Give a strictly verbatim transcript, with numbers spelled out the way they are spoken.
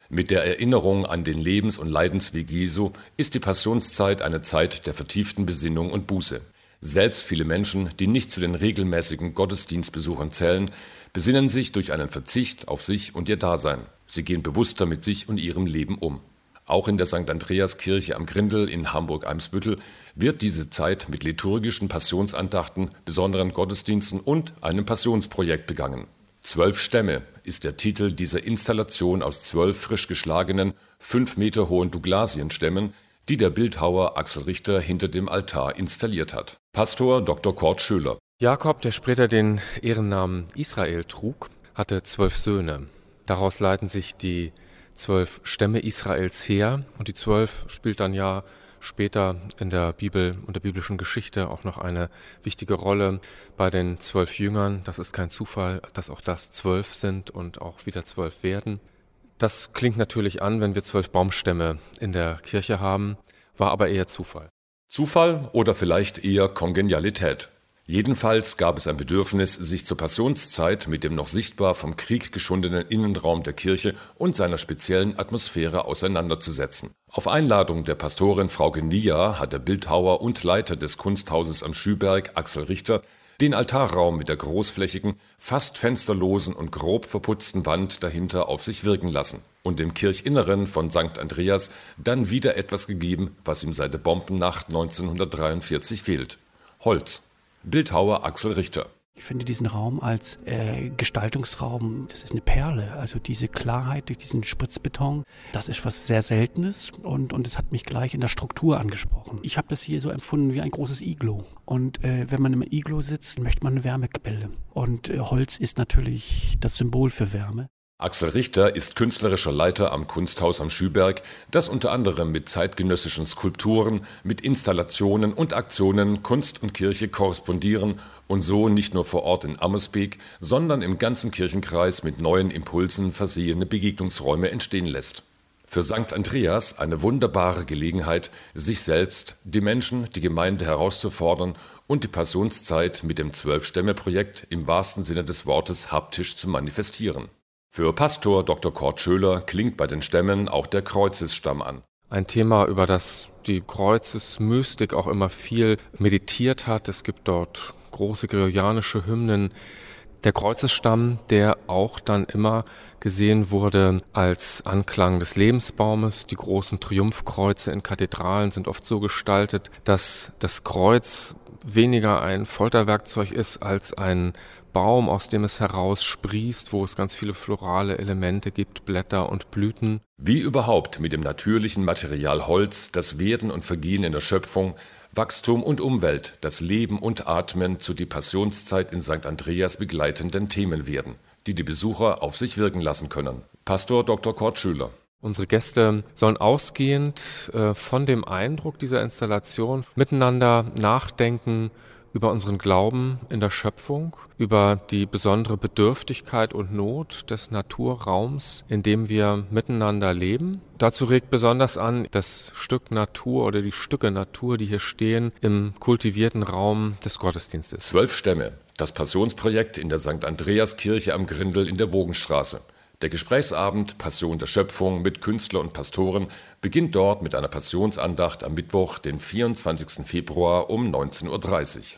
Mit der Erinnerung an den Lebens- und Leidensweg Jesu ist die Passionszeit eine Zeit der vertieften Besinnung und Buße. Selbst viele Menschen, die nicht zu den regelmäßigen Gottesdienstbesuchern zählen, besinnen sich durch einen Verzicht auf sich und ihr Dasein. Sie gehen bewusster mit sich und ihrem Leben um. Auch in der Sankt Andreas-Kirche am Grindel in Hamburg-Eimsbüttel wird diese Zeit mit liturgischen Passionsandachten, besonderen Gottesdiensten und einem Passionsprojekt begangen. Zwölf Stämme ist der Titel dieser Installation aus zwölf frisch geschlagenen, fünf Meter hohen Douglasienstämmen, die der Bildhauer Axel Richter hinter dem Altar installiert hat. Pastor Doktor Kurt Schöler. Jakob, der später den Ehrennamen Israel trug, hatte zwölf Söhne. Daraus leiten sich die zwölf Stämme Israels her und die zwölf spielt dann ja später in der Bibel und der biblischen Geschichte auch noch eine wichtige Rolle bei den zwölf Jüngern. Das ist kein Zufall, dass auch das zwölf sind und auch wieder zwölf werden. Das klingt natürlich an, wenn wir zwölf Baumstämme in der Kirche haben, war aber eher Zufall. Zufall oder vielleicht eher Kongenialität. Jedenfalls gab es ein Bedürfnis, sich zur Passionszeit mit dem noch sichtbar vom Krieg geschundenen Innenraum der Kirche und seiner speziellen Atmosphäre auseinanderzusetzen. Auf Einladung der Pastorin Frauke Nia hat der Bildhauer und Leiter des Kunsthauses am Schüberg, Axel Richter, den Altarraum mit der großflächigen, fast fensterlosen und grob verputzten Wand dahinter auf sich wirken lassen und dem Kirchinneren von Sankt Andreas dann wieder etwas gegeben, was ihm seit der Bombennacht neunzehnhundertdreiundvierzig fehlt: Holz. Bildhauer Axel Richter. Ich finde diesen Raum als äh, Gestaltungsraum, das ist eine Perle. Also diese Klarheit durch diesen Spritzbeton, das ist was sehr Seltenes und, und es hat mich gleich in der Struktur angesprochen. Ich habe das hier so empfunden wie ein großes Iglo. Und äh, wenn man im Iglo sitzt, möchte man eine Wärmequelle. Und äh, Holz ist natürlich das Symbol für Wärme. Axel Richter ist künstlerischer Leiter am Kunsthaus am Schüberg, das unter anderem mit zeitgenössischen Skulpturen, mit Installationen und Aktionen Kunst und Kirche korrespondieren und so nicht nur vor Ort in Ammersbeek, sondern im ganzen Kirchenkreis mit neuen Impulsen versehene Begegnungsräume entstehen lässt. Für Sankt Andreas eine wunderbare Gelegenheit, sich selbst, die Menschen, die Gemeinde herauszufordern und die Passionszeit mit dem Zwölf-Stämme-Projekt im wahrsten Sinne des Wortes haptisch zu manifestieren. Für Pastor Doktor Kurt Schöler klingt bei den Stämmen auch der Kreuzesstamm an. Ein Thema, über das die Kreuzesmystik auch immer viel meditiert hat. Es gibt dort große gregorianische Hymnen. Der Kreuzesstamm, der auch dann immer gesehen wurde als Anklang des Lebensbaumes. Die großen Triumphkreuze in Kathedralen sind oft so gestaltet, dass das Kreuz weniger ein Folterwerkzeug ist als ein Baum, aus dem es heraussprießt, wo es ganz viele florale Elemente gibt, Blätter und Blüten. Wie überhaupt mit dem natürlichen Material Holz das Werden und Vergehen in der Schöpfung, Wachstum und Umwelt, das Leben und Atmen zu die Passionszeit in Sankt Andreas begleitenden Themen werden, die die Besucher auf sich wirken lassen können. Pastor Doktor Kurt Schöler. Unsere Gäste sollen ausgehend äh, von dem Eindruck dieser Installation miteinander nachdenken über unseren Glauben in der Schöpfung, über die besondere Bedürftigkeit und Not des Naturraums, in dem wir miteinander leben. Dazu regt besonders an das Stück Natur oder die Stücke Natur, die hier stehen, im kultivierten Raum des Gottesdienstes. Zwölf Stämme, das Passionsprojekt in der Sankt Andreas-Kirche am Grindel in der Bogenstraße. Der Gesprächsabend Passion der Schöpfung mit Künstler und Pastoren beginnt dort mit einer Passionsandacht am Mittwoch, den vierundzwanzigsten Februar um neunzehn Uhr dreißig.